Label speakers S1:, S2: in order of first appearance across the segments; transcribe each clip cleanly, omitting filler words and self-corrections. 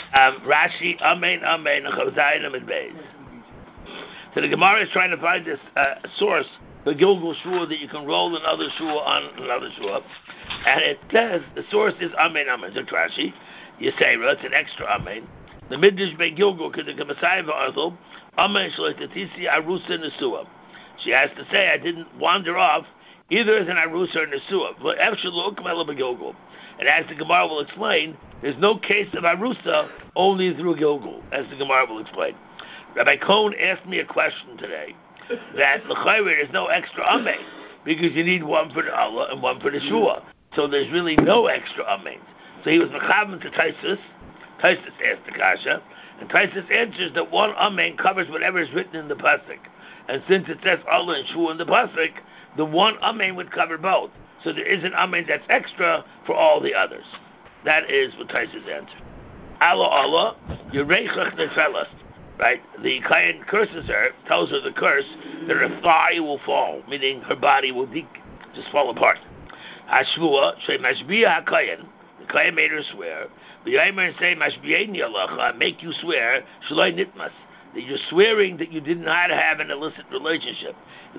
S1: Rashi, Amen, Amen, Chazayin, Amid Beis. So the Gemara is trying to find this source, the Gilgul Shua, that you can roll another Shua on another Shua. And it says, the source is Amen, Amen. So Rashi, Yisera, it's an extra Amen. The Midrash Be Gilgul, because the Gemasai V'Arthel, Amen Shloitatisi Arusa Nesua. She has to say, I didn't wander off, either as an Arusa or Nesua. But Efshaluk Mela Be Gilgul. And as the Gemara will explain, there's no case of Arusa only through Gilgul, as the Gemara will explain. Rabbi Cohn asked me a question today that l'chayre there's no extra amen because you need one for the Allah and one for the Shua. So there's really no extra amen. So he was mechavan to Taisus. Taisus asked the kasha, and Taisus answers that one amen covers whatever is written in the pasuk. And since it says Allah and Shua in the pasuk, the one amen would cover both. So there is an amen that's extra for all the others. That is what Taisus answered. Allah, Allah, Yerechach Nefelas. Right? The Kayan curses her, tells her the curse, that her thigh will fall, meaning her body will just fall apart. Hashvua, Shei Mashbiya HaKayan, the Kayan made her swear, B'yaymer say, Mashbiyeni Allah, make you swear, Shalai Nitmas, that you're swearing that you did not have an illicit relationship.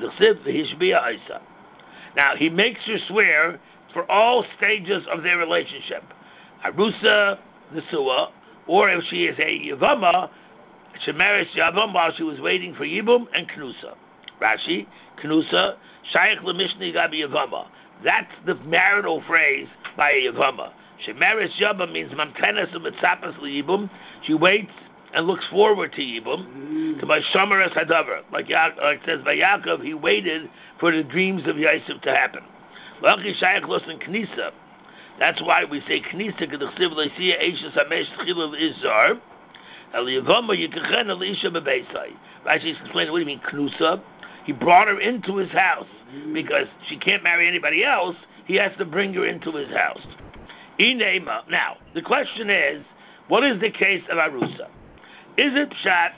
S1: Now, he makes her swear for all stages of their relationship. Arusa, Nesua, or if she is a Yavama, Shemeres Yavam while she was waiting for Yibum and Knusa. Rashi, Knusa, Shaykh Lemishni Gabi Yavama. That's the marital phrase by a Yavama. Shemeres Yavam means Mamtenas Umetzapas Yibum. She waits and looks forward to Yibum, to my Shomeres Hadavar. Like it says by Yaakov, he waited for the dreams of Yosef to happen. Lachi Shaykh Losan Knisa. That's why we say Knisa, Kedachsiv Leisia Eishes Hamesh Tchilav Izar. Rashi's explaining, what do you mean, Knusa? He brought her into his house because she can't marry anybody else. He has to bring her into his house. Inema. Now, the question is, what is the case of Arusa? Is it pshat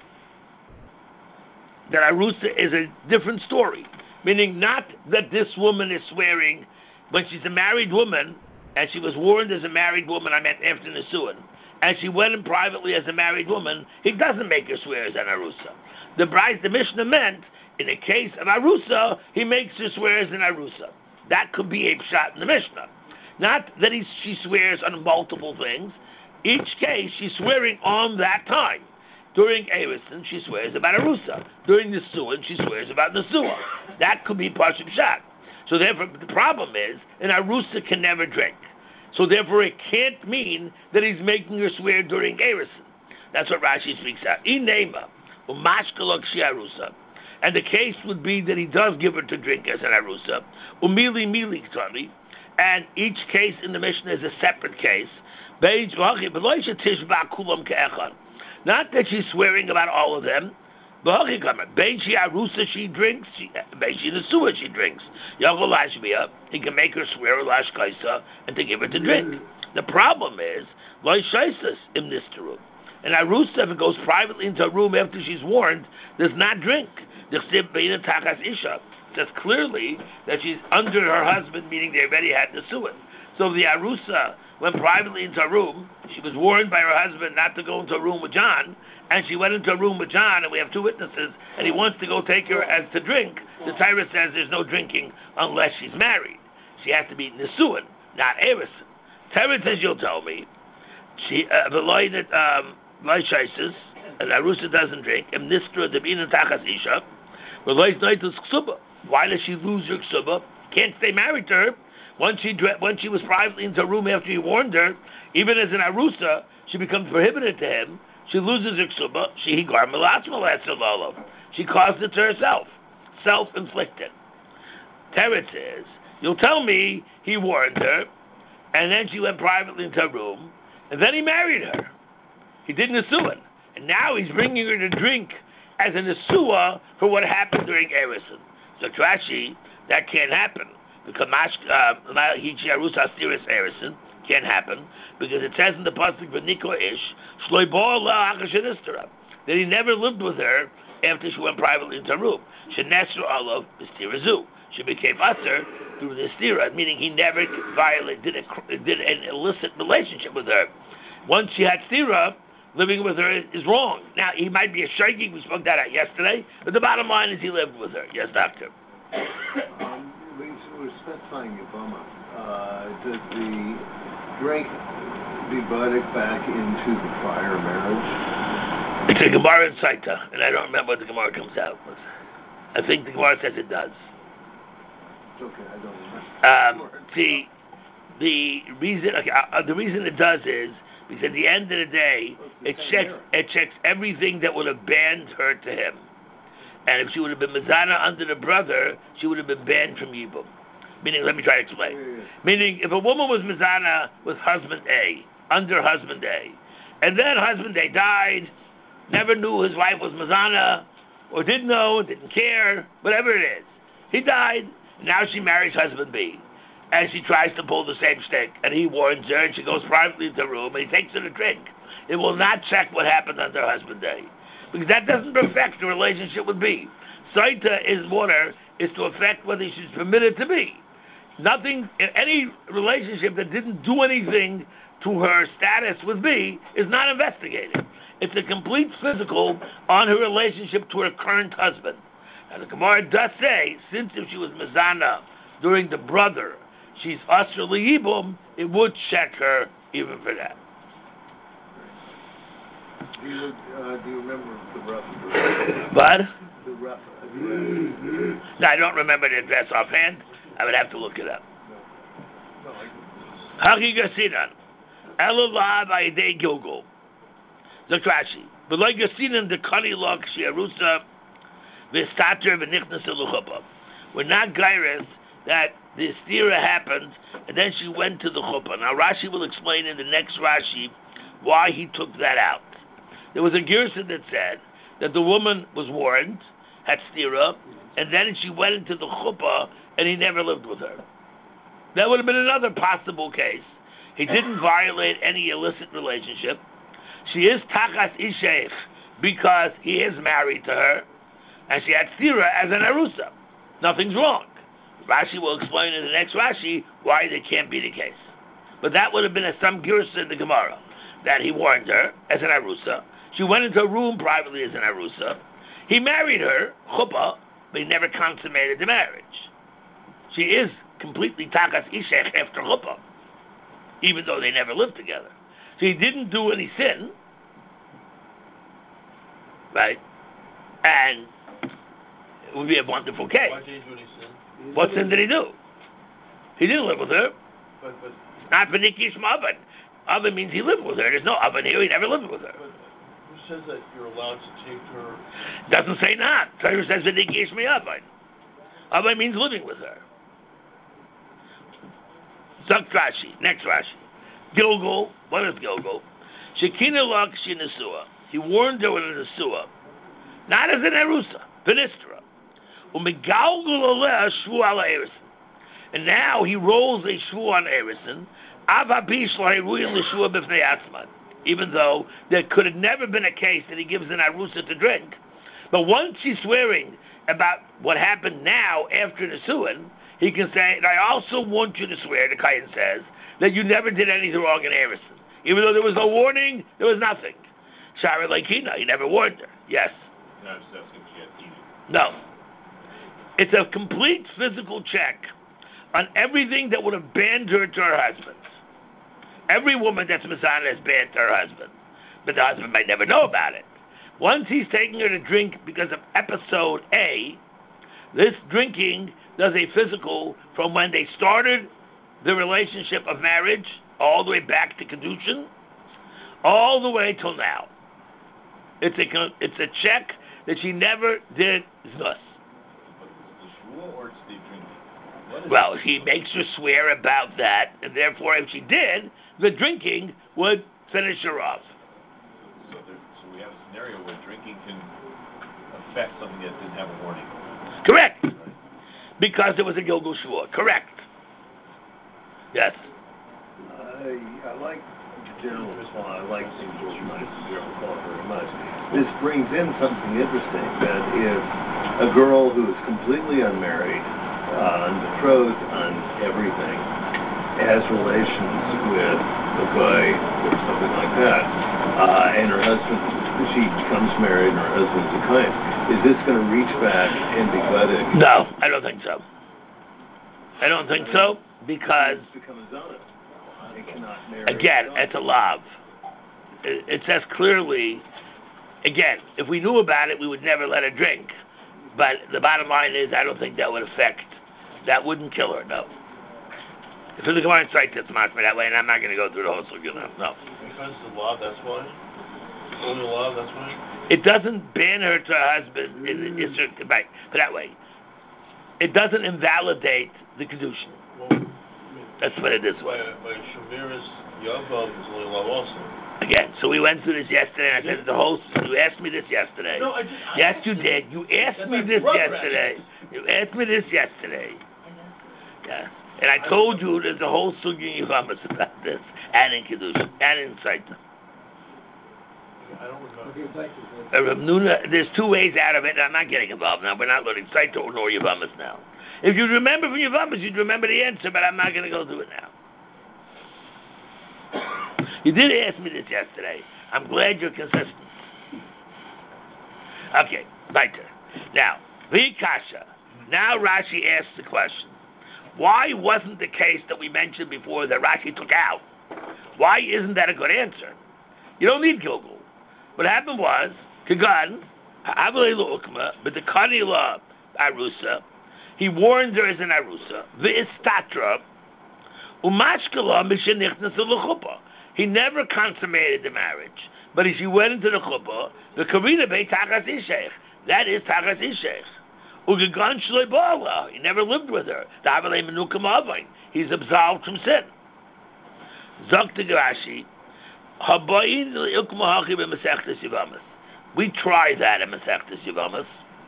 S1: that Arusa is a different story? Meaning not that this woman is swearing when she's a married woman, and she was warned as a married woman, I meant after Nisuan, and she went in privately as a married woman, he doesn't make her swear as an Arusa. The Mishnah meant, in the case of Arusa, he makes her swear as an Arusa. That could be a pshat in the Mishnah. Not that she swears on multiple things. Each case, she's swearing on that time. During Erison, she swears about Arusa. During the Suan, she swears about Nesua. That could be Pashim Pshat. So therefore, the problem is, an Arusa can never drink. So therefore, it can't mean that he's making her swear during Erison. That's what Rashi speaks out. Inema, umashkalok shiarusa. And the case would be that he does give her to drink as an arusa. Umili mili ktani. And each case in the Mishnah is a separate case. Not that she's swearing about all of them. She arusa, she drinks. She nesua, she drinks. He can make her swear a lashkaisa and to give her to drink. The problem is im nisteru. And arusa, if it goes privately into a room after she's warned, does not drink. It says clearly that she's under her husband, meaning they already had nesuah. So the arusa went privately into a room. She was warned by her husband not to go into a room with John, and she went into a room with John, and we have two witnesses, and he wants to go take her as to drink. The Torah says there's no drinking unless she's married. She has to be Nisuan, not Erison. Torah says, you'll tell me, she Veloidet Shaisis, and Arusa doesn't drink, and Nistra Debina Tachas Isha, Veloit Noitus Ksuba. Why does she lose her Ksuba? Can't stay married to her. Once she was privately into a room after he warned her, even as an Arusa, she becomes prohibited to him. She loses her ksuba. She caused it to herself. Self-inflicted. Teretz says, you'll tell me he warned her, and then she went privately into a room, and then he married her. He did Nesuah. And now he's bringing her to drink as a Nesuah for what happened during Erison. So Trashi, that can't happen. Because can't happen, because it says in the pasuk v'niko ish that he never lived with her after she went privately into a room. Shenesru olav b'stirazu. She became usher through the stira, meaning he never did an illicit relationship with her. Once she had stira, living with her is wrong. Now, he might be a shaking, we spoke that out yesterday, but the bottom line is he lived with her. Yes, doctor.
S2: We're specifying Yabama. Does the drink divide it back into the prior marriage?
S1: It's a Gemara in Saita, and I don't remember what the Gemara comes out with. I think the Gemara says it does.
S2: It's okay, I don't remember.
S1: The reason it does is because at the end of the day, it checks everything that would have banned her to him. And if she would have been Mizana under the brother, she would have been banned from Yibum. Meaning, let me try to explain. Meaning, if a woman was Mizana with husband A, under husband A, and then husband A died, never knew his wife was Mizana, or didn't know, didn't care, whatever it is. He died, now she marries husband B. And she tries to pull the same stick, and he warns her, and she goes privately to the room, and he takes her to drink. It will not check what happened under husband A, because that doesn't affect the relationship with B. Saita is water is to affect whether she's permitted to be. Nothing, any relationship that didn't do anything to her status with B is not investigated. It's a complete physical on her relationship to her current husband. And the Gemara does say, since if she was Mizana during the brother, she's Asr L'Yibum, it would check her even for that.
S2: Do you remember the rough address?
S1: What?
S2: The rough address.
S1: No, I don't remember the address offhand. I would have to look it up. Haki Gasinan. Elulav Ayidei Gilgul. Zakrashi. But like Gasinan, the Kali Lok Shiarusa, Vistater V'Nichnas Eluchuppah. We're not gairis that the stira happened, and then she went to the chuppah. Now Rashi will explain in the next Rashi why he took that out. There was a girsa that said that the woman was warned, had stira, and then she went into the chuppah, and he never lived with her. That would have been another possible case. He didn't violate any illicit relationship. She is tachas isheich because he is married to her, and she had stira as an arusa. Nothing's wrong. Rashi will explain in the next Rashi why that can't be the case. But that would have been some girsa in the Gemara, that he warned her as an arusa. She went into a room privately as an arusa. He married her, chuppah, but he never consummated the marriage. She is completely takas ishech after chuppah, even though they never lived together. So he didn't do any sin, right? And it would be a wonderful case.
S3: Why did he do any sin?
S1: What sin did he do? He didn't live with her.
S3: But
S1: Not V'nikish Ma'avan. Oven means he lived with her. There's no oven here. He never lived with her.
S3: who says that you're allowed to take her?
S1: Doesn't say not. Torah says V'nikish Ma'avan. Oven means living with her. Zak Rashi. Next Rashi. Gilgul. What is Gilgul? Shekina Lak Shinasua. He warned her with a Nesua. Not as an Erusa. V'nistra. And now he rolls a shvu on Erison, even though there could have never been a case that he gives an arusa to drink. But once he's swearing about what happened now after the suin, he can say, and I also want you to swear, the Kayan says, that you never did anything wrong in Erison. Even though there was no warning, there was nothing. Shara Laikina, he never warned her. Yes. No. It's a complete physical check on everything that would have banned her to her husband. Every woman that's Mizana is banned to her husband, but the husband might never know about it. Once he's taking her to drink because of episode A, this drinking does a physical from when they started the relationship of marriage all the way back to Kedushin, all the way till now. It's a check that she never did znus.
S3: Or it's the drinking?
S1: Well, he makes her swear about that, and therefore, if she did, the drinking would finish her off.
S3: So we have a scenario where drinking can affect something that didn't have a warning.
S1: Correct.
S3: Right?
S1: Because it was a Gilgul Shvuah. Correct. Yes.
S2: I like General Islam. I like St. George very much. This brings in something interesting, that if a girl who is completely unmarried, betrothed on everything, has relations with a guy or something like that, and her husband, she becomes married and her husband's a kohen, is this going to reach back and be gledek?
S1: No, I don't think so. I don't think so, because
S2: It's become a zona. It cannot marry.
S1: again, it's a lav. It says clearly, again, if we knew about it, we would never let her drink. But the bottom line is, I don't think that would that wouldn't kill her, no. If the Gemara strikes it's much that way, and I'm not going to go through the whole sugya now, no.
S3: Because the law, that's why? Only law, that's why?
S1: It doesn't ban her to her husband, right, but that way. It doesn't invalidate the Kedushin.
S3: Well,
S1: Let's put it this way.
S3: By Shemiris Yavam is only law also.
S1: Again, so we went through this yesterday, and I said the whole. You asked me this yesterday.
S3: No,
S1: Yes, you did. You asked me this yesterday. You asked me this yesterday. Yeah, and I told you there's a whole sugya in Yavamas about this, and in Kedushin, and in Saita.
S3: I don't remember.
S1: There's two ways out of it, and I'm not getting involved now. We're not learning Saita nor Yavamas now. If you remember from Yavamas, you'd remember the answer, but I'm not going to go through it now. You did ask me this yesterday. I'm glad you're consistent. Okay, weiter. Now, Vikasha. Now Rashi asks the question. Why wasn't the case that we mentioned before that Rashi took out? Why isn't that a good answer? You don't need Gilgul. What happened was, Kagan, Avalei L'ukma, but the Kanila Arusa, he warned her as an Arusa, V'istatra, Umashkala Mishenichnas L'chuppah. He never consummated the marriage, but as she went into the chuppah, the Karina Beit Tachas Ishech, that is Tachas Ishech. Ugegan Shloi Ba'ala, he never lived with her. Davalei Menukam Avain, he's absolved from sin. Zok to Rashi, Habayin L'ilkma Hachi B'Masechtes Yavamas. We tried that in Masechtes Yavamas.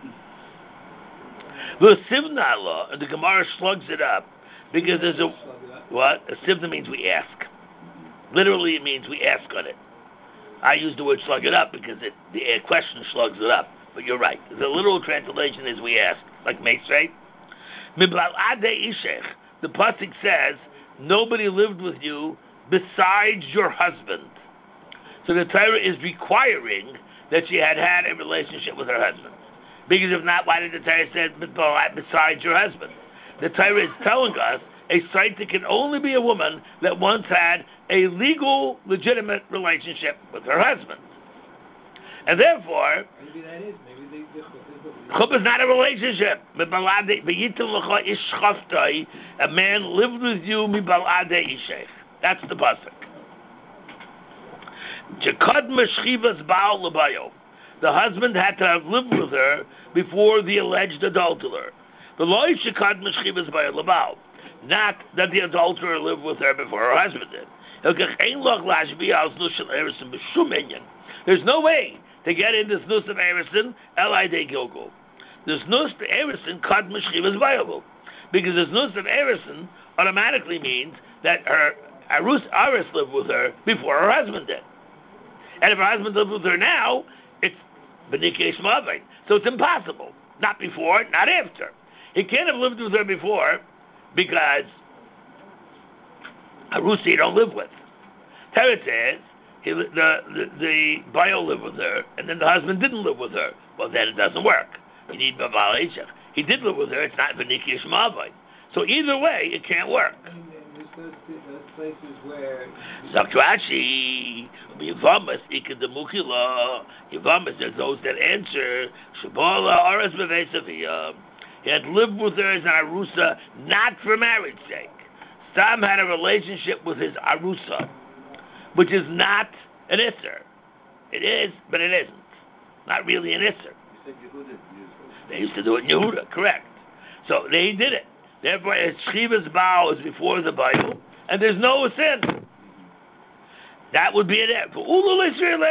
S1: The Sivna law, and the Gemara slugs it up, because there's a, what? A Sivna means we ask. Literally, it means we ask on it. I use the word slug it up because the question slugs it up. But you're right. The literal translation is we ask, like Meisrei. Miblal Adei Ishech. The pasuk says, nobody lived with you besides your husband. So the Torah is requiring that she had a relationship with her husband. Because if not, why did the Torah say besides your husband? The Torah is telling us a Saita can only be a woman that once had a legal, legitimate relationship with her husband. And therefore,
S4: maybe that is. Maybe the
S1: chuppah is not a relationship. A man lived with you, that's the pasuk. The husband had to have lived with her before the alleged adulterer. Not that the adulterer lived with her before her husband did. There's no way to get in this nus of Erison, L.I.D. Gilgul. This nus of Erison, Kad Meshchiv is viable. Because this nus of Erison automatically means that her Aris lived with her before her husband did. And if her husband lives with her now, it's B'nikesh Mavin. So it's impossible. Not before, not after. He can't have lived with her before because Arusi you don't live with. Teretz says the bio lived with her, and then the husband didn't live with her. Well, then it doesn't work. You need Baval Eshech. He did live with her. It's not V'nikish Mavai. So either way, it can't work.
S4: those places where
S1: Zakrashi, Yavamas, Ikadamukila, Yavamas, there's those that answer, Shabala, Aras Bevesavia. He had lived with her as an Arusa, not for marriage sake. Sam had a relationship with his Arusa, which is not an Isser. It is, but it isn't. Not really an Isser.
S2: You said Yehuda used
S1: They used to do it in Yehuda, correct. So they did it. Therefore, Shiva's bow is before the Bible, and there's no sin. That would be it. For Ula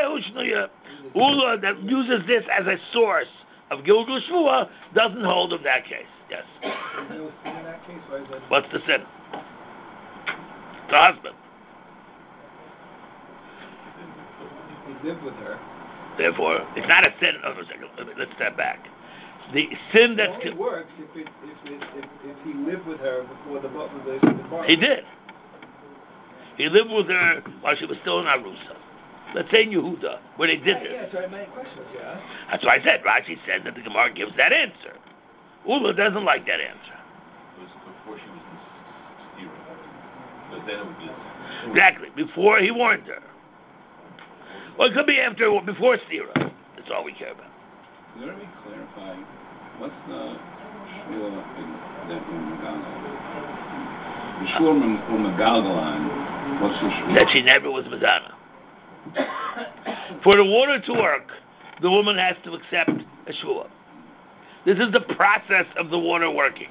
S1: that uses this as a source of Gilgul Shvua doesn't hold of that case. Yes.
S4: no sin in that case, or is that
S1: What's the sin? The husband.
S4: he lived with her?
S1: Therefore, it's not a sin. Oh, a second. Let's step back. The sin that's
S4: It only works if he lived with her before the relationship.
S1: he did. He lived with her while she was still in Arusa. Let's say in Yehuda, where they did this.
S4: Yeah, so my question was, yeah.
S1: That's why I said, Rashi said that the Gemara gives that answer. Ula doesn't like that answer.
S3: It was before she was in Stira. Because then it would be...
S1: Exactly, before he warned her. Well, it could be after or before Stira. That's all we care about.
S5: Let me clarify, what's the shua that Umagalgal? The shua Umagalgalan, what's the shua?
S1: That she never was Madonna. For the water to work, the woman has to accept a shua. This is the process of the water working.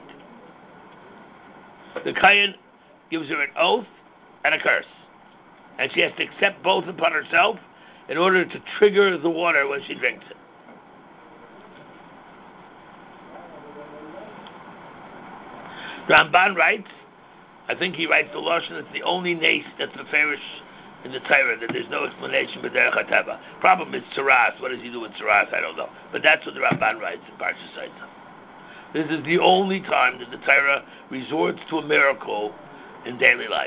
S1: The Kayan gives her an oath and a curse. And she has to accept both upon herself in order to trigger the water when she drinks it. Ramban writes, I think he writes the Lashon, it's the only nace that's mefarish in the Torah, that there's no explanation but Derech HaTeva. Problem is Tzaras. What does he do with Tzaras? I don't know. But that's what the Ramban writes in Parshas Saita. This is the only time that the Torah resorts to a miracle in daily life.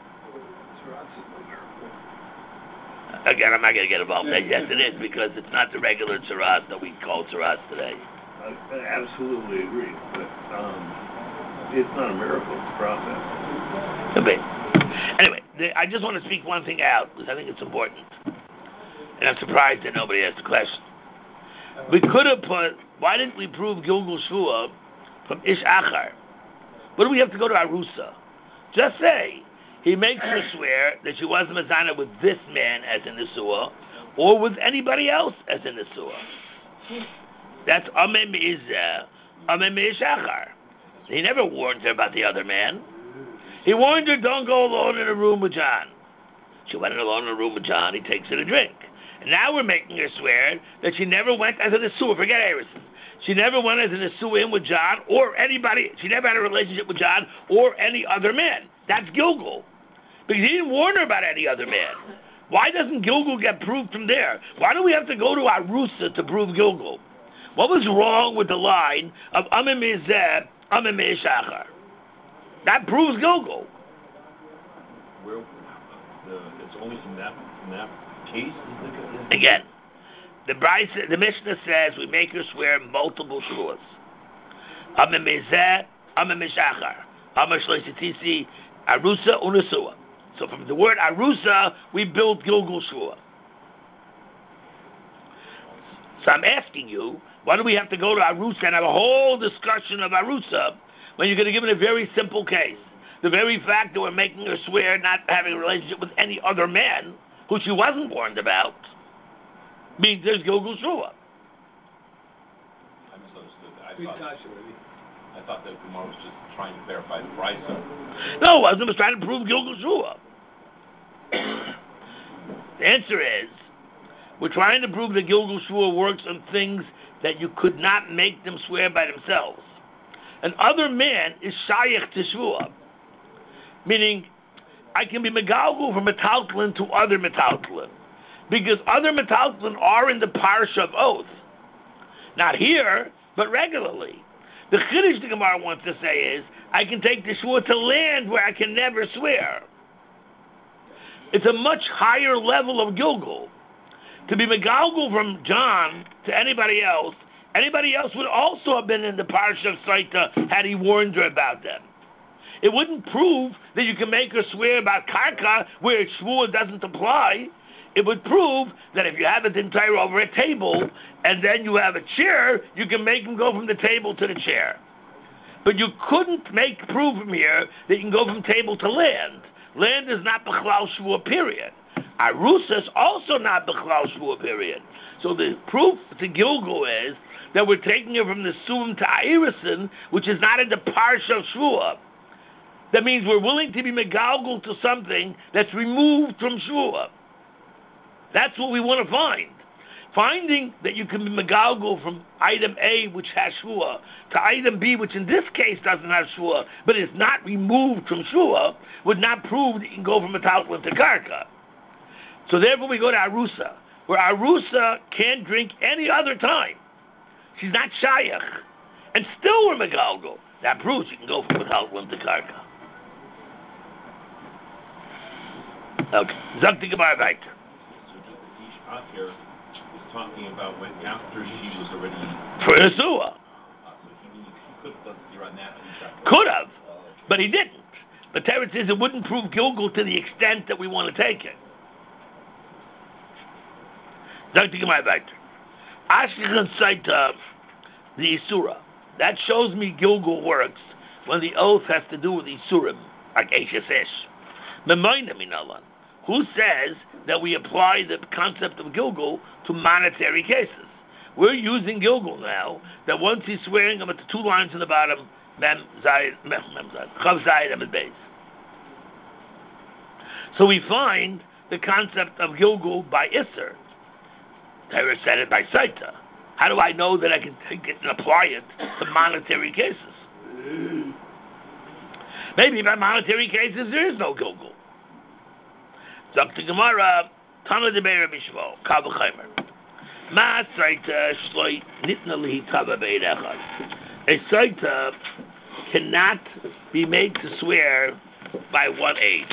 S1: Again, I'm not going to get involved. Yes, it is, because it's not the regular Tzaras that we call Tzaras today.
S2: I absolutely agree, but it's not a miracle, it's a process.
S1: Could be. Anyway, I just want to speak one thing out, because I think it's important. And I'm surprised that nobody asked the question. We could have put, why didn't we prove Gilgul Shua from Ish Achar? What do we have to go to Arusa? Just say, he makes her swear that she wasn't Mazana with this man as in the Suah, or with anybody else as in the Suah. That's Amem Izah, Amem Ish Achar. He never warned her about the other man. He warned her, don't go alone in a room with John. She went alone in a room with John, he takes her to drink. And now we're making her swear that she never went as an Asuah, forget Harrison. She never went as an Asuah in with John or anybody, she never had a relationship with John or any other man. That's Gilgul. Because he didn't warn her about any other man. Why doesn't Gilgul get proved from there? Why do we have to go to Arusa to prove Gilgul? What was wrong with the line of Amim Izeh, Amim Ishachar? That proves Gilgul.
S3: It's only from that case?
S1: Again, the Mishnah says we make her swear multiple shuas. Amim Izeh, Amim Ishachar, Amim Shleisitisi, Arusa, Unasua. So from the word Arusa, we build Gilgul Shua. So I'm asking you, why do we have to go to Arusa and have a whole discussion of Arusa when you're going to give it a very simple case? The very fact that we're making her swear not having a relationship with any other man who she wasn't warned about means there's Gilgul Shua.
S3: I misunderstood. I thought that Kumar was just trying to clarify the Brisa.
S1: No, I was trying to prove Gilgul Shua. The answer is, we're trying to prove that Gilgul Shua works on things that you could not make them swear by themselves. An other man is shayach to Shua, meaning I can be megalgul from metaltlin to other metaltlin, because other metaltlin are in the parsha of oath. Not here, but regularly. The chiddush the Gemara wants to say is, I can take the Shua to land where I can never swear. It's a much higher level of Gilgul. To be megalgul from John to anybody else would also have been in the parsha of Saita had he warned her about them. It wouldn't prove that you can make her swear about karka where shvua doesn't apply. It would prove that if you have it entire over a table and then you have a chair, you can make him go from the table to the chair. But you couldn't prove from here that you can go from table to land. Land is not b'chlal shvua, period. Arusa is also not b'chlal shvua, period. So the proof to Gilgul is that we're taking it from the Suim to Airisin, which is not in the parsha of shvua. That means we're willing to be megalgul to something that's removed from shvua. That's what we want to find. Finding that you can be megalgul from item A, which has shvua, to item B, which in this case doesn't have shvua, but is not removed from shvua, would not prove that you can go from metaltlin to karka. So therefore we go to Arusa, where Arusa can't drink any other time. She's not shayach. And still we're megalgul. That proves you can go from metaltlin to karka. Okay. Zok the Gemara weiter.
S3: out here is talking about when after she was already
S1: For the sewer.
S3: So he could have done here on that.
S1: Could have, but he didn't. But Teretz says it wouldn't prove Gilgul to the extent that we want to take it. Dr. Gemara Vector. Ashkenaz cite the Isura. That shows me Gilgul works when the oath has to do with Isurim, like Eshes Ish. Memoina Minalan. Who says that we apply the concept of Gilgul to monetary cases? We're using Gilgul now, that once he's swearing him at the two lines in the bottom, Mem Zayin, Chav Zayin and Beis. So we find the concept of Gilgul by Isser. Torah said it by Saita. How do I know that I can take it and apply it to monetary cases? Maybe by monetary cases there is no Gilgul. Dr. Gemara, Tana de Beira Bishvo, Kav Chaimer. Ma Saita Shloi Nitna Lihi Tava Beid Echad. A Saita cannot be made to swear by one aid.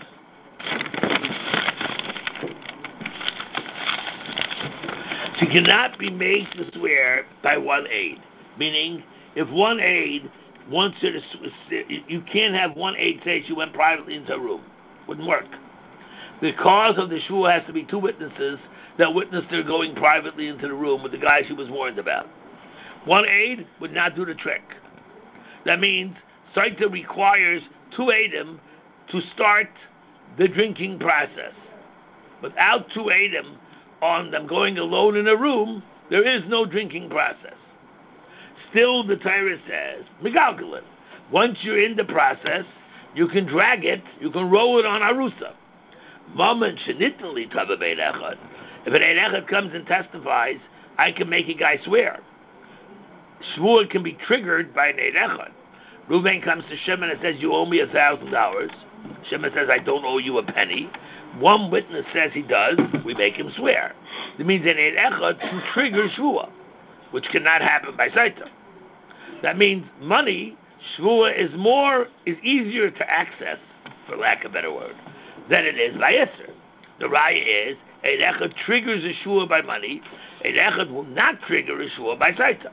S1: She cannot be made to swear by one aid. Meaning, if one aid wants her to, you can't have one aid say she went privately into a room. Wouldn't work. The cause of the shvuah has to be two witnesses that witnessed her going privately into the room with the guy she was warned about. One aid would not do the trick. That means Saita requires two aidim to start the drinking process. Without two aidim on them going alone in a room, there is no drinking process. Still, the Torah says, Megalgalin. Once you're in the process, you can drag it, you can roll it on Arusa. Moment shenitali tava beid echad. If an eid echad comes and testifies, I can make a guy swear. Shvuah can be triggered by an eid echad. Reuven comes to Shimon and says, you owe me $1,000. Shimon says, I don't owe you a penny. One witness says he does, we make him swear. It means an eid echad can trigger shvuah, which cannot happen by saita. That means money, shvuah is easier to access, for lack of a better word, than it is by Isser. The raya is, eid echad triggers a shvuah by money, eid echad will not trigger a shvuah by saita.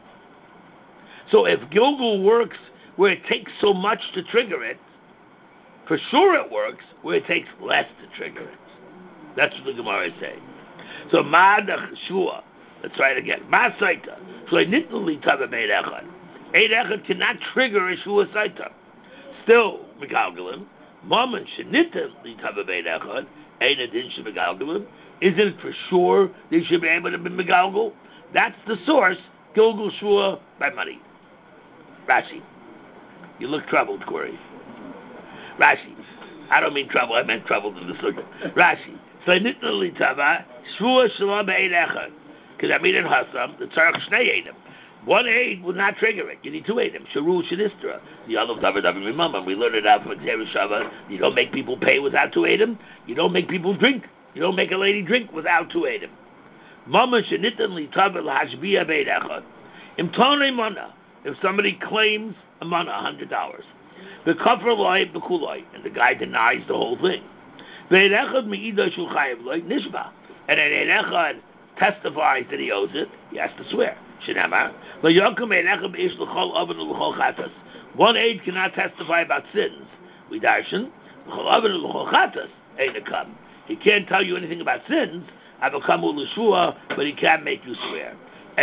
S1: So if Gilgul works where it takes so much to trigger it, for sure it works where it takes less to trigger it. That's what the Gemara is saying. So Ma'adach Shua, let's try it again. Ma'asaita, Shloi Nitnuli Tava Beid Echad. Eid Echad cannot trigger a Shua Saita. Still, Megalgalim, Maman Shenitnuli Tava Beid Echad, Ein Adin Shemegalgalim. Isn't it for sure they should be able to be Megalgal? That's the source, Gilgul Shua by money. Rashi. You look troubled, Corey. Rashi. I don't mean trouble, I meant trouble in the sukkah. Rashi. So nitnali tava, shvuah shalom be'eid echad. Because I mean in Hassam, the tzarech shnei eidim. One aid will not trigger it. You need two aidim. Sharu shadistra. The other davar mimam. We learned it out from Xer Shabbat. You don't make people pay without two aidim. You don't make people drink. You don't make a lady drink without two aidim. Mama shenitnali tava l'hashbiyah be'eid echad. Imtonei mana. If somebody claims a mana, $100. The kafar loy b'kuloi, and the guy denies the whole thing. Ve'ed echad me'idah shu chayiv loy nishba, and an eid echad testifies that he owes it. He has to swear. Shenamar loyakum eid echad b'ish l'chol oven l'chol chatas. One aid cannot testify about sins. We darshan l'chol oven l'chol chatas ain't a come. He can't tell you anything about sins. Avakamu l'shua, but he can't make you swear. For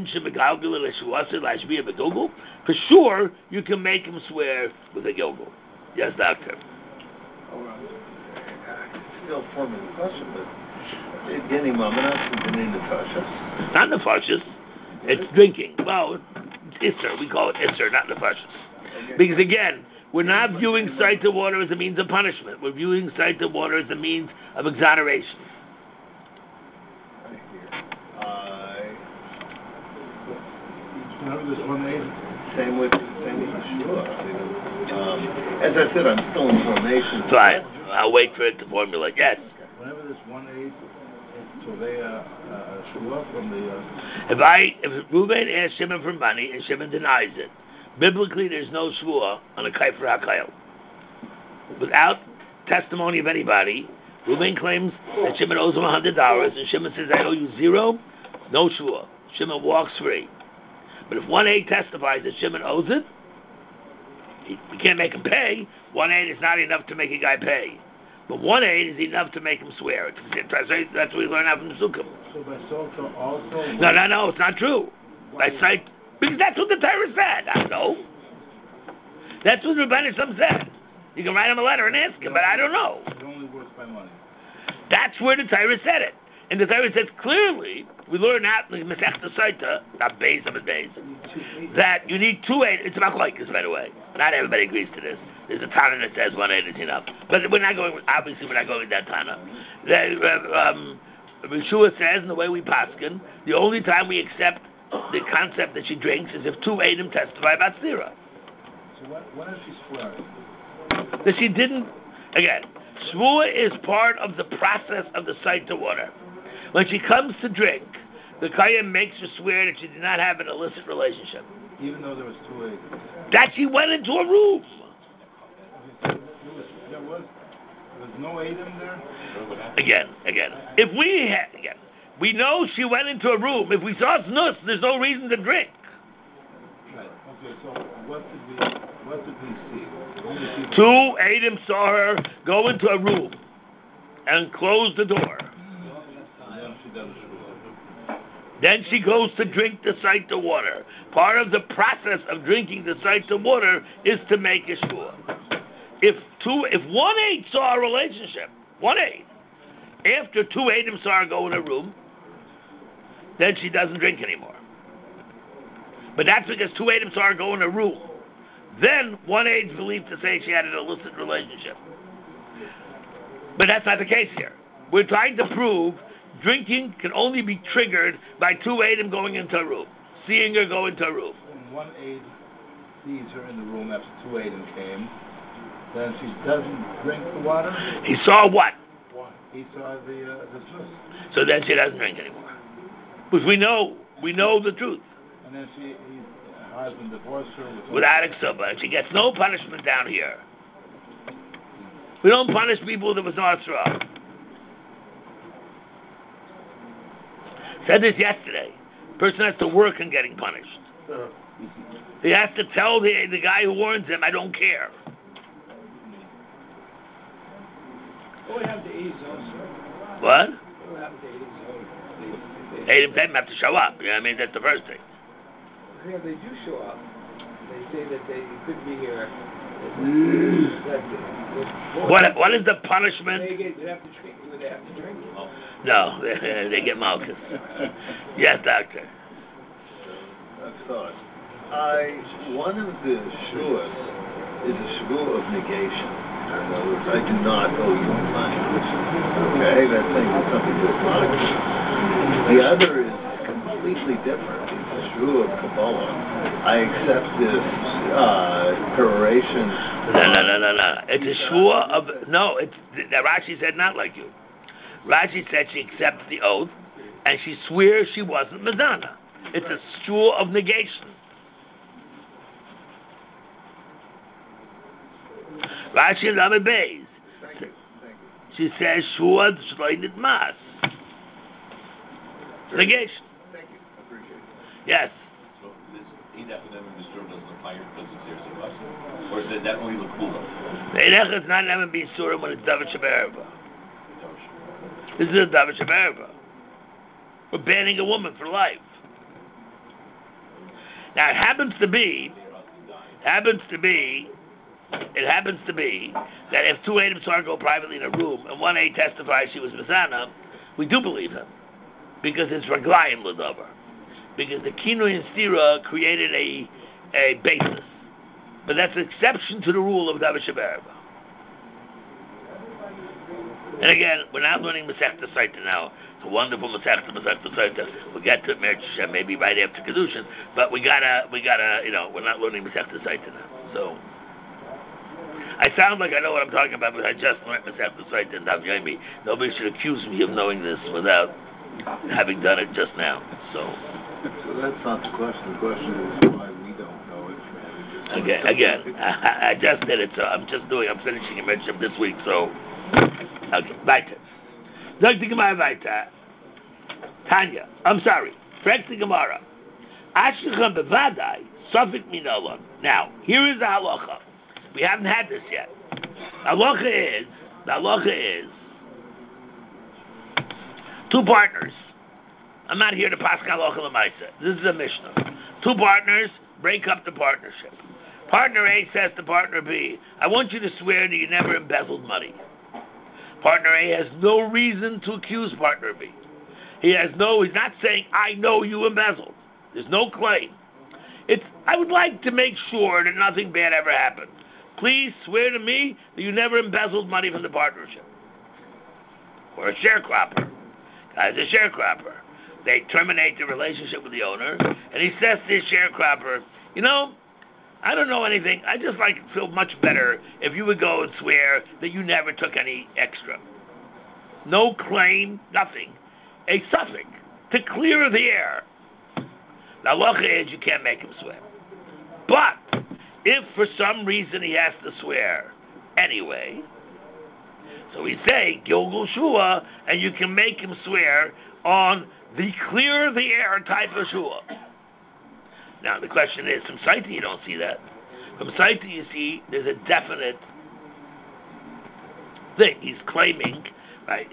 S1: sure, you can make him swear with a gilgul. Yes, doctor.
S2: Still forming the question, but getting nefashis.
S1: Not nefashis. It's drinking. Well, it's isser. We call it isser, not nefashis. Because again, we're not viewing saita water as a means of punishment. We're viewing saita water as a means of exoneration.
S2: Same with the shua. As I said, I'm still in formation.
S1: Fine. I'll wait for it to formulate. Yes.
S4: Whenever there's one aid, so they shua from the.
S1: If Reuven asks Shimon for money and Shimon denies it, biblically there's no shua on a kaifer hakayel. Without testimony of anybody, Reuben claims that Shimon owes him $100, and Shimon says, I owe you zero, no shua. Shimon walks free. But if 1/8 testifies that Shimon owes it, we can't make him pay. 1/8 is not enough to make a guy pay. But 1/8 is enough to make him swear. That's what we learn out from the Sukkim.
S4: So by Sota also...
S1: No, it's not true. By sight, because that's what the Torah said. I know. That's what Rebbeinu Shem said. You can write him a letter and ask him, but I don't know.
S4: It only works by money.
S1: That's where the Torah said it. And the Torah says clearly, we learn out in the Masechta Saita, not Beis, but Beis, that you need 2/8. It's about Machlokes, by the way. Not everybody agrees to this. There's a Tana that says 1/8 is enough. But we're not going, obviously we're not going with that Tana. Yeshua says, in the way we paskin, the only time we accept the concept that she drinks is if 2/8 testify about Sira.
S4: So what is she swearing?
S1: That she didn't, again, Shvua is part of the process of the sight to water. When she comes to drink, the Kayyim makes her swear that she did not have an illicit relationship.
S4: Even though there was 2/8.
S1: That she went into a room.
S4: There was no 8 in there?
S1: Again. If we know she went into a room. If we saw snus, there's no reason to drink.
S4: Right. Okay, so what did we see?
S1: 2 Adam saw her go into a room and close the door. Then she goes to drink the sight to water. Part of the process of drinking the sight to water is to make a shvua. If 1/8 saw a relationship, 1/8, after 2 Adam saw her go in a room, then she doesn't drink anymore. But that's because 2 Adam saw her go in a room. Then 1/8 is believed to say she had an illicit relationship. But that's not the case here. We're trying to prove drinking can only be triggered by 2 Adam going into a room, seeing her go into a room.
S4: When 1/8 sees her in the room after 2 Adam came, then she doesn't drink the water?
S1: He saw what?
S4: He saw the snus.
S1: So then she doesn't drink anymore. Because we know the truth.
S4: And then her husband divorced her
S1: without exuba. She gets no punishment down here. We don't punish people that was not through. Said this yesterday. Person has to work on getting punished. He has to tell the guy who warns him, I don't care.
S6: What happened to 80 zones?
S1: What?
S6: What happened to 80 zones?
S1: 80 of them have to show up. You know what I mean? That's the first thing.
S6: Yeah, they do show up. They say that they could be here.
S1: What is the punishment?
S6: They have to drink. Would they have to drink?
S1: No, they get malchus. Yes, doctor.
S2: I've thought. One of the shuas is a shua of negation. In other words, I do not owe you money. Okay, that's saying that something is malchus. The other is completely different. It's a shua of Kabbalah. I accept this peroration.
S1: No. It's a shua of Rashi said not like you. Rashi said she accepts the oath and she swears she wasn't Madonna. It's a shua of negation. Rashi and Lamed Beis.
S2: Thank you.
S1: She says shua shloinit mas. Negation.
S2: Thank you. I appreciate it.
S1: Yes.
S3: So this indefinite disturbed doesn't apply here because it's there to us? Or is that only the kula?
S1: The Einech is not never be surah when it's Davar Sheberva. This is a Davar Sheberva. We're banning a woman for life. Now it happens to be that if 2 Adam saw her go privately in a room and 1 testifies she was Mizana, we do believe him. Because it's Raglayim L'davar. Because the Kinui and Stira created a basis. But that's an exception to the rule of Davar Sheberva. And again, we're not learning Masechta Saita now. It's a wonderful Masechta Saita. We'll get to it, maybe right after Kedushin. But we gotta, we're not learning Masechta Saita now. So, I sound like I know what I'm talking about, but I just learned Masechta Saita and Daf Yomi. Nobody should accuse me of knowing this without having done it just now. So
S2: that's not the question. The question is why we don't know it.
S1: Again, I just did it, so I'm finishing a mention this week, so Okay, weiter. Sagt die Gemara weiter. Tanya, I'm sorry. Correct the Gemara. Ashlichem bevadai, safik min olon. Now, here is the halacha. We haven't had this yet. The halacha is, two partners. I'm not here to pass halacha l'maisa. This is a Mishnah. Two partners break up the partnership. Partner A says to partner B, I want you to swear that you never embezzled money. Partner A has no reason to accuse partner B. He's not saying, I know you embezzled. There's no claim. I would like to make sure that nothing bad ever happened. Please swear to me that you never embezzled money from the partnership. Or a sharecropper. Guy's a sharecropper. They terminate the relationship with the owner, and he says to his sharecropper, I don't know anything. I just feel much better if you would go and swear that you never took any extra. No claim, nothing. A suffix to clear the air. The halacha is you can't make him swear. But if for some reason he has to swear anyway, so we say Gilgul Shua, and you can make him swear on the clear the air type of Shua. Now the question is, from Saita you don't see that. From Saita you see there's a definite thing. He's claiming, right?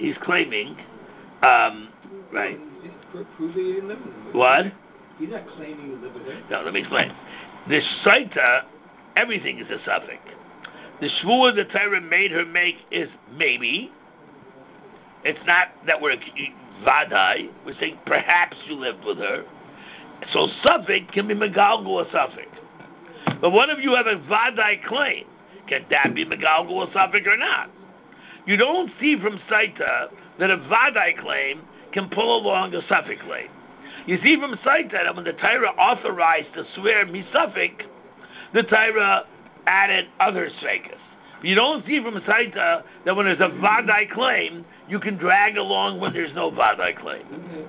S1: Right.
S6: Prove that he didn't live with him.
S1: What?
S6: He's not claiming to live with him.
S1: No, let me explain. The Saita, everything is a suffix. The shvua the Torah made her make is maybe. It's not that we're vadai. We're saying perhaps you lived with her. So suffix can be megalgal a suffix. But what if you have a vadai claim? Can that be megalgal a suffix or not? You don't see from Saita that a vadai claim can pull along a suffix claim. You see from Saita that when the Torah authorized to swear misafik, the Torah added other sveikas. You don't see from Saita that when there's a vadai claim, you can drag along when there's no vadai claim.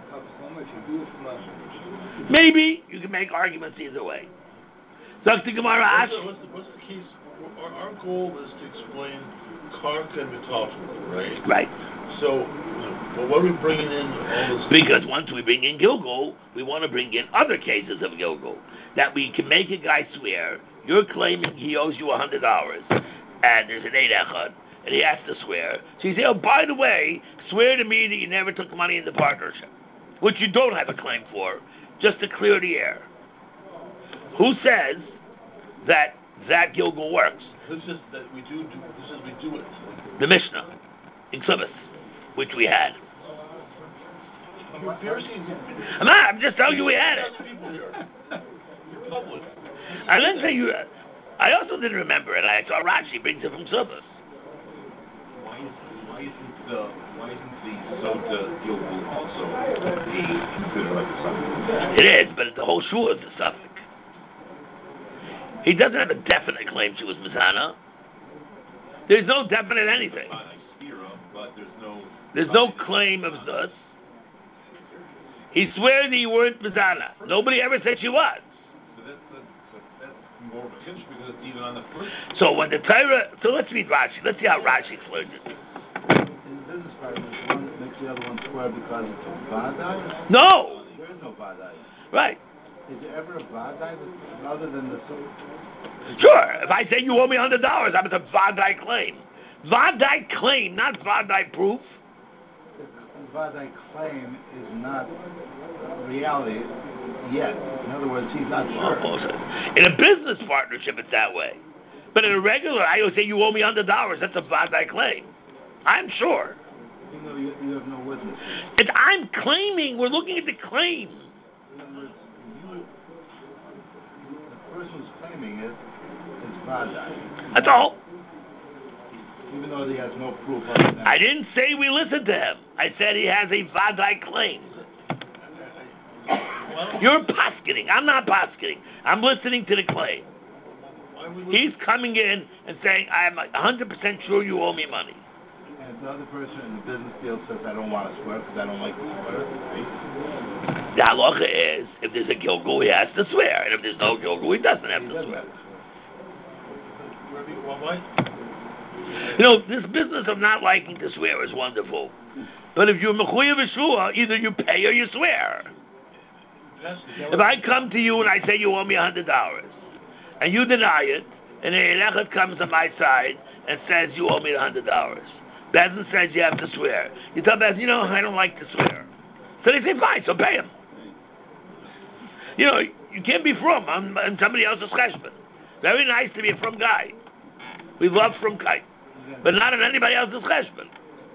S1: Maybe you can make arguments either way. What's the
S2: case? Our goal is to explain karka and metafel, right?
S1: Right.
S2: So, what are we bringing in all this?
S1: Because once we bring in Gilgul, we want to bring in other cases of Gilgul. That we can make a guy swear, you're claiming he owes you $100, and there's an 8 echad, and he has to swear. So you say, oh, by the way, swear to me that you never took money in the partnership, which you don't have a claim for, just to clear the air. Who says that Gilgul works?
S2: This is that we do it.
S1: The Mishnah in Klivus, which we had. I'm just telling you we had it. I didn't say you. I also didn't remember it. I saw Rashi brings it from Klivus.
S3: Why isn't the Sota Gilgul also considered like a suffix?
S1: It is, but the whole shul is a suffix. He doesn't have a definite claim she was Mizana. There's no definite anything.
S3: But
S1: there's no claim of this. He swears that you weren't Mizana. Nobody ever said she was.
S3: So that's more of a pinch because it's even on the first.
S1: So when the Torah, so let's read Rashi. Let's see how Rashi explains it.
S4: In the business partner, one makes the other one swear because it's a vadai?
S1: No.
S4: There is no vadai.
S1: Right.
S4: Is there ever a vadai other than the...
S1: Sure. If I say you owe me $100, I'm a vadai claim. Vadai claim, not vadai proof.
S4: The vadai claim is not reality yet. In other words, he's not sure.
S1: In a business partnership, it's that way. But in a regular, I would say you owe me $100. That's a vadai claim. I'm sure.
S4: Even though you have no witness.
S1: I'm claiming. We're looking at the claim.
S4: In other words, the person who's claiming it is vadai.
S1: That's all.
S4: Even though he has no proof of it.
S1: I didn't say we listened to him. I said he has a vadai claim. You're posketing. I'm not posketing. I'm listening to the claim. He's coming in and saying, I'm 100% sure you owe me money.
S4: And if the other person in the business deal says, I don't want to swear because I don't like to swear, right?
S1: The halacha is, if there's a Gilgul, he has to swear. And if there's no Gilgul, he doesn't have to swear. This business of not liking to swear is wonderful. But if you're mechuyev b'shvua, either you pay or you swear. If I come to you and I say you owe me $100, and you deny it, and an echad comes on my side and says you owe me $100, Bezdin says you have to swear. You tell Bezdin, I don't like to swear. So they say, fine, so pay him. You can't be from on somebody else's cheshbon. Very nice to be a from guy. We love from kite, but not on anybody else's cheshbon.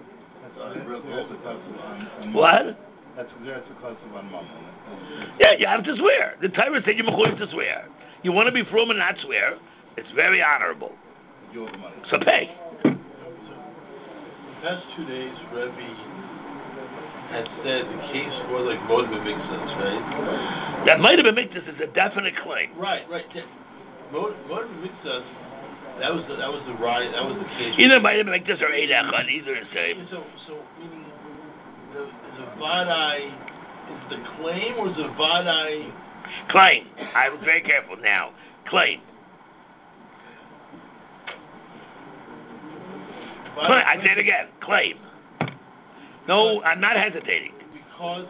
S1: What?
S4: That's the cost of one moment.
S1: Yeah, you have to swear. The Torah said you're mechuyev to swear. You want to be from and not swear, it's very honorable. So pay.
S2: The past 2 days, Rebbe had said the case for like Moed B'Mikdas, right?
S1: That Moed B'Mikdas is a definite claim.
S2: Right. Moed B'Mikdas, that was the case.
S1: Either Moed B'Mikdas or Eid Echad, either the same.
S2: So meaning the Vadai is the claim or is the Vadai?
S1: Claim. I was very careful now. Claim. I say it again. Claim. No, I'm not hesitating.
S2: Because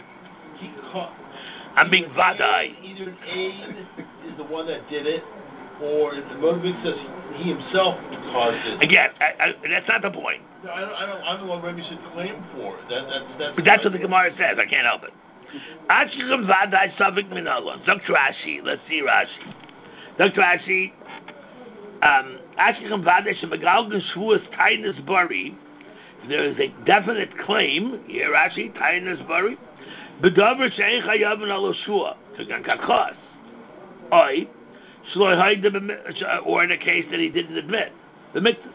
S1: I'm being vadai.
S2: Either Aid is the one that did it, or the Moed says he himself caused it.
S1: Again, that's not the point.
S2: No, I'm the one Rebbe should claim for.
S1: But that's what the Gemara says. I can't help it. Achichem vadai savik minalon. Dr. Rashi. Let's see Rashi. Dr. Rashi. Achichem vadai shemagalgan shvuas tainus bari. There is a definite claim here. Rashi tainus bari. Bedavar she'ein chayav alo shua. Kagan kakos. Or in a case that he didn't admit. The miktas.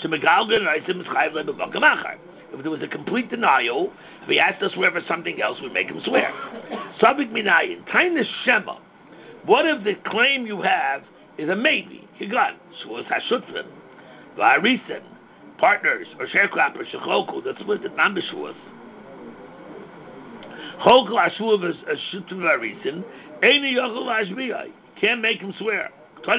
S1: If there was a complete denial, if he asked us swear for something else, we'd make him swear. Sabik minayin, tainus shema. What if the claim you have is a maybe? Higan, shuas hashutrim, v'arisen, partners, or sharecroppers, shechoku, that's split it, not b'shuas. Choku hashuv is shutrim v'arisen, eini yochel hashbiyai. Can't make him swear.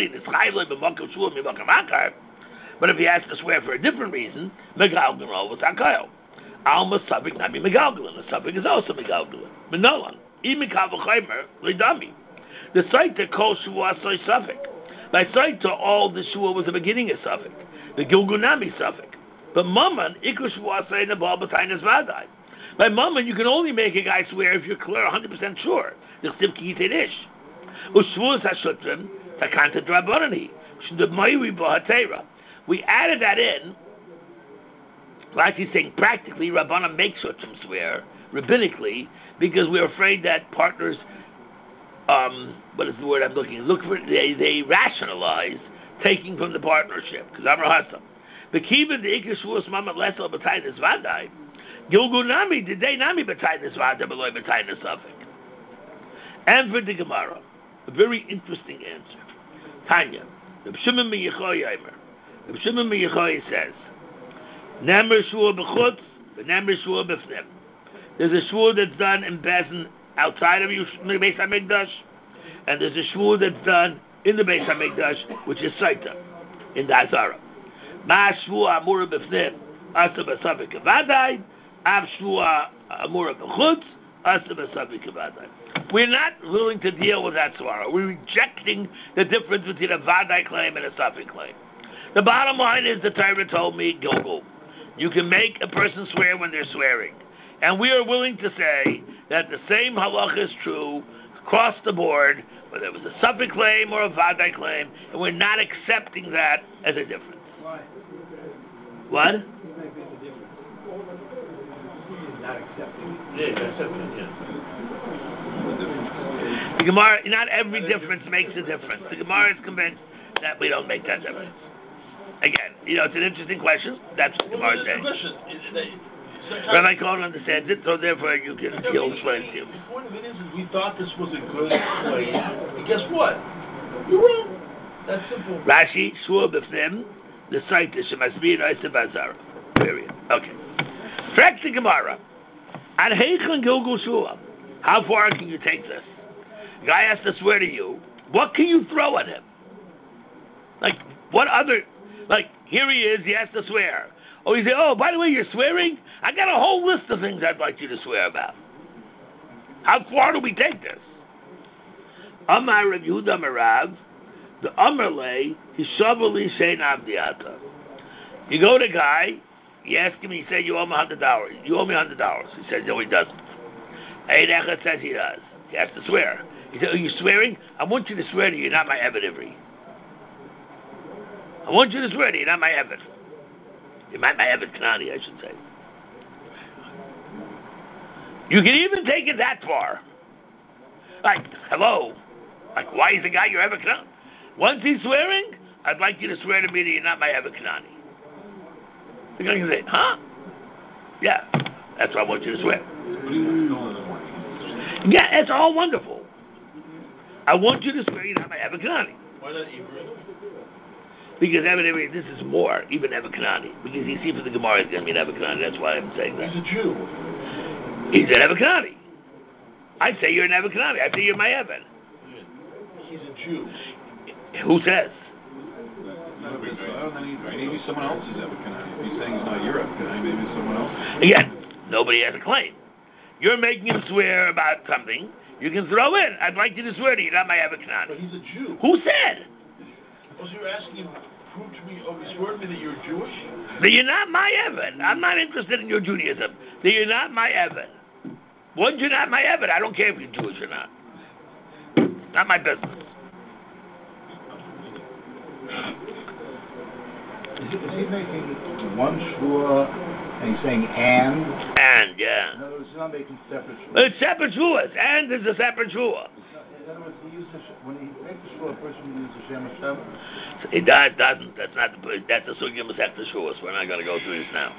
S1: But if he has to swear for a different reason, Megalgalin was Akayo. Alma Sabik not be Megalgalin. The Sabik is also Megalgalin. Menolan. Imikavachimer, Lidami. The site that calls Shua Soy Suffolk. By site to all the Shua was the beginning of Suffolk. The Gilgunami Suffolk. But Maman, Iku Shua Soy Nabal Batainas Vadai. By Maman, you can only make a guy swear if you're clear 100% sure. The Chtivki Yitedish. Ushvuas Hashutrim, Takanta Drabanani. Shudamairi Bahatera. We added that in. Like he's saying, practically, Rabbana makes Shutrim swear, rabbinically, because we're afraid that partners, what is the word I'm looking for? They rationalize taking from the partnership. Because Amar Hassam. The Kiva, the Ikashvuas Mamat Lesel Batainas Vadai. Gilgunami, did they Nami Batainas Vadai, Beloy Batainas Suffolk? And for the Gemara. A very interesting answer. Tanya, the Shimon Meyichoy Yomer. The Shimon Meyichoy says, Nemer Shua B'chutz, the Nemer Shua B'fnim. There's a Shua that's done in Bezin outside of the Beis HaMikdash, and there's a Shua that's done in the Beis HaMikdash, which is Saita, in the Azara. Ma Shua Amura B'fnim, Asa B'savik Avadai, Av Shua Amura B'chutz, Asa B'savik Avadai. We're not willing to deal with that svara. We're rejecting the difference between a vadai claim and a safek claim. The bottom line is the Torah told me, Gilgul, you can make a person swear when they're swearing. And we are willing to say that the same halacha is true across the board, whether it was a safek claim or a vadai claim, and we're not accepting that as a difference.
S6: Why?
S1: What?
S6: Not accepting.
S2: Yeah, accepting it, yeah.
S1: The Gemara, not every difference makes a difference. The Gemara is convinced that we don't make that difference. Again, it's an interesting question. That's what the Gemara is saying. Rabbi Cohen understands it, so therefore he'll explain it to you.
S2: The point of it is we thought this was a good claim, and guess what? You're wrong. That's simple.
S1: Rashi, Shua B'fnim, the site is Shemasbi and Oisa Bazara. Period. Okay. Track the Gemara. Ad Heichon Gilgul Shua. How far can you take this? The guy has to swear to you. What can you throw at him? Like, what other... Like, Here he is, he has to swear. Oh, you say, oh, by the way, you're swearing? I got a whole list of things I'd like you to swear about. How far do we take this? Amar Rav Yehuda Marav, the Amarle, Hishavali Shein Avdiata. You go to a guy, you ask him, he said, you owe me $100. You owe me $100. He says, no, he doesn't. Eid Echad says he does. He has to swear. He said, are you swearing? I want you to swear to you're not my Eved Ivri. I want you to swear to you're not my Eved. You're my Eved Kanani, I should say. You can even take it that far. Like, hello. Like, why is the guy your Eved Kanani? Once he's swearing, I'd like you to swear to me that you're not my Eved Kanani. The guy can say, huh? Yeah, that's what I want you to swear. Yeah, it's all wonderful. I want you to swear you're not my Eved Kanani.
S2: Why not Hebrew?
S1: Because evidently this is more, even Eved Kanani. Because you see for the Gemara it's going to be an Eved Kanani. That's why I'm saying that.
S2: He's a Jew.
S1: He's an Eved Kanani. I say you're an Eved Kanani. I say you're my Eved.
S2: He's a Jew.
S1: Who says?
S3: Maybe someone else is Eved Kanani. If he's saying it's not your Eved Kanani, maybe it's someone else.
S1: Again, nobody has a claim. You're making him swear about something. You can throw in, I'd like you to swear to you, not my Eved Kanani.
S2: But he's a Jew.
S1: Who said?
S2: Oh, so you're asking him, prove to me, swear to me that you're Jewish?
S1: That you're not my Eved. I'm not interested in your Judaism. That you're not my Eved. Once you're not my Eved, I don't care if you're Jewish or not. Not my business.
S4: Is he making one shvua and he's saying and?
S1: And, yeah.
S4: In other words, he's not making separate shvuas.
S1: It's separate shvuas. And is a separate shvua.
S4: In other words, when he makes the shvua, a person uses Hashem Hashem.
S1: It doesn't. That's not the. That's the sugya masechta shvuas. We're not going to go through this now.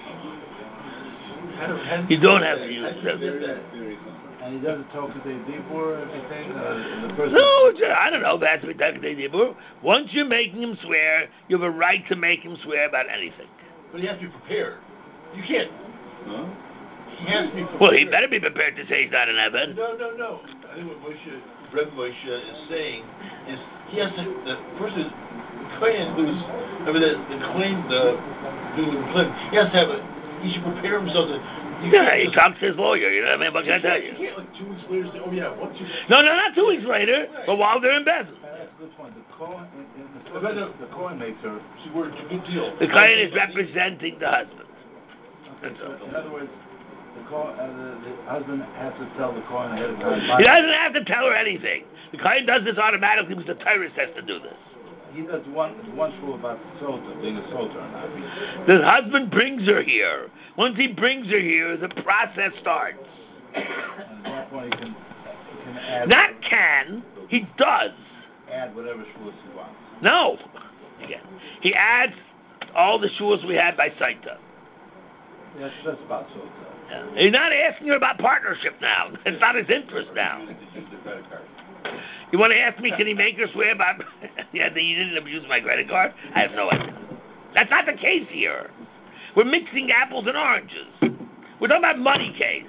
S1: You don't have to use that.
S4: And he doesn't talk to the Dibur or everything? The person
S1: No, I don't know. That's what Dibur. Once you're making him swear, you have a right to make him swear about anything.
S2: But he has to be prepared. You can't.
S3: Huh?
S2: He has to be prepared.
S1: Well, he better be prepared to say he's not an Eved.
S2: No. I think what Rebbe Moshe is saying is he has to. The person, the Kohen who's, I mean, the Kohen, he has to have a. He should prepare himself to.
S1: Yeah, he talks to his lawyer. You know what I mean? What can I tell you?
S2: You can't like 2 weeks later say, oh yeah, 1, 2.
S1: No, not 2 weeks later, but while they're in bed.
S4: That's a good point. The Kohen makes her.
S2: She worked a good deal.
S1: The Kohen is representing the husband.
S4: Okay, so in other words, the husband has to tell the Kohen ahead of time.
S1: He doesn't have to tell her anything. The Kohen does this automatically because the Torah says to do this.
S4: He does one shul about Sota, being a Sota or not.
S1: The husband brings her here. Once he brings her here, the process starts.
S4: And at that point, he can add.
S1: Not can, he does.
S4: Add whatever shuls he wants.
S1: No. Again, he adds all the shuls we had by Saita.
S4: That's just about Sota.
S1: Yeah. He's not asking her about partnership now. It's not his interest now. You want to ask me, can he make her swear about, yeah, that you didn't abuse my credit card? I have no idea. That's not the case here. We're mixing apples and oranges. We're talking about money case.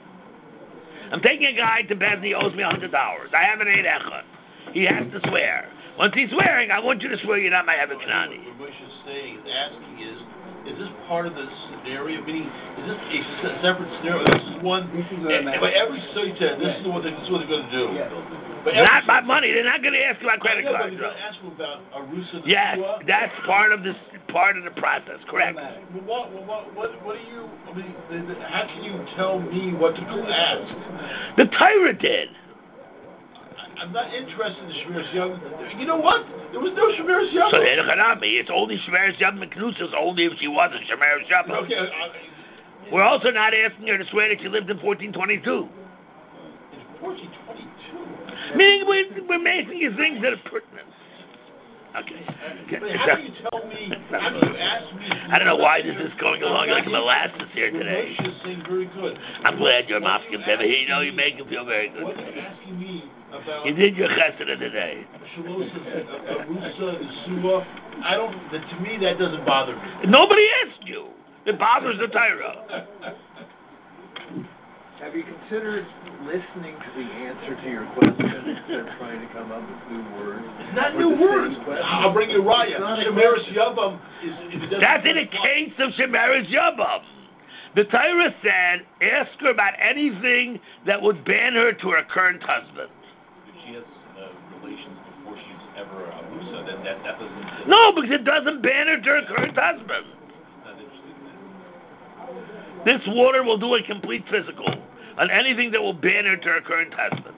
S1: I'm taking a guy to bed and he owes me $100. I have an Eid Echad. He has to swear. Once he's swearing, I want you to swear you're not my Eved Kanani.
S2: What Moshe is saying, asking is this part of the scenario? Meaning, is this a separate scenario? This is one. By every Soita, this is what they're going to do. Yeah.
S1: Not about money. They're not going to ask you about credit cards.
S2: They're going to ask you about Arusa.
S1: Yes, that's part of the process. Correct.
S2: What do you? I mean, how can you tell me what to ask?
S1: The Torah did.
S2: I'm not interested in Shemiras Yom. You know what? There was no Shemiras Yom.
S1: So it's only Shemiras Yom and Knusas only if she was a Shemiras Yom.
S2: Okay.
S1: We're also not asking her to swear that she lived in 1422.
S2: In 1422?
S1: Meaning we're making you things that are pertinent. Okay.
S2: But how do you tell me? How do you ask me?
S1: I don't know why this is going along like molasses here today.
S2: Very good.
S1: I'm glad you're Moscow Teva. You know, you make him feel very good.
S2: What are you asking me about?
S1: You did your chesed of the day.
S2: I don't. To me, that doesn't bother me.
S1: Nobody asked you. It bothers the Torah.
S2: Have you considered listening to the answer to your question instead of trying to come up with new words?
S3: It's not new words. I'll bring you Raya. Shemiras Yavam is...
S1: That's in a case of Shemiras Yavam. The Torah said, ask her about anything that would ban her to her current husband.
S3: If she has relations before she's ever a Musa, then that doesn't...
S1: No, because it doesn't ban her to her current husband.
S3: Not interested in that.
S1: This water will do a complete physical on anything that will ban her to her current husband.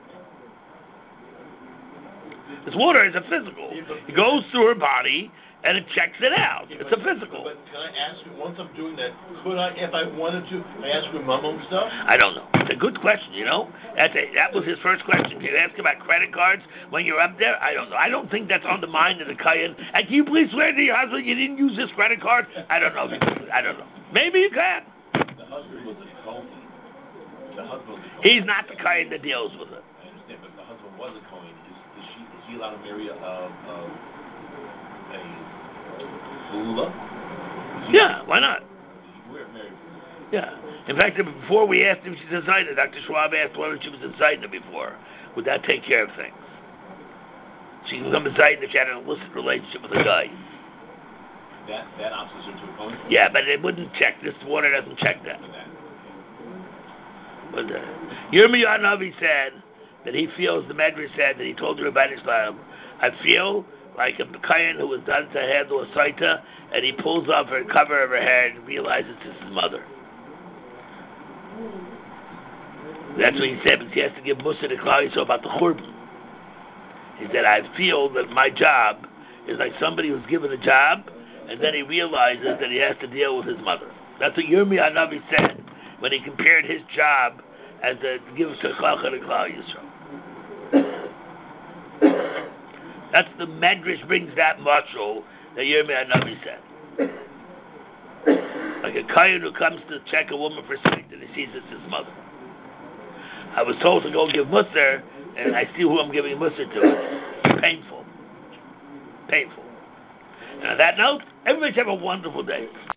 S1: This water is a physical. It goes through her body and it checks it out. It's a physical.
S3: But can I ask you, once I'm doing that, could I, if I wanted to, can I ask you mamon stuff?
S1: I don't know. It's a good question, you know? That was his first question. Can you ask about credit cards when you're up there? I don't know. I don't think that's on the mind of the Kayan. And can you please swear to your husband you didn't use this credit card? I don't know. I don't know. Maybe you can.
S3: The husband was a Kohen. The husband was a Kohen.
S1: He's not the Kayan that deals with it.
S3: I understand, but the husband was a Kohen. Is he allowed to marry a Lula?
S1: Yeah, why not?
S3: We're married.
S1: Yeah. In fact, before we asked if she's inside, Dr. Schwab asked whether she was inside before. Would that take care of things? She can come inside if she had an illicit relationship with a guy.
S3: That opts her to a Kohen?
S1: Yeah, but it wouldn't check. This water doesn't check that. But Yirmiyah Navi said that he feels, the Medrash said that he told the Rebbeinu Islam, I feel like a Kayan who was done to handle a Saita, and he pulls off her cover of her hair and realizes it's his mother. That's what he said, because he has to give Musa to Klal Yisrael about the Churban. He said, I feel that my job is like somebody who's given a job, and then he realizes that he has to deal with his mother. That's what Yirmiyah Navi said when he compared his job as a give to Klal Yisrael. That's the Medrash brings that mashal that Yirmiyah Navi said. Like a Kayan who comes to check a woman for sight and he sees it's his mother. I was told to go give Musar, and I see who I'm giving Musar to. It's painful. Painful. And on that note, everybody have a wonderful day.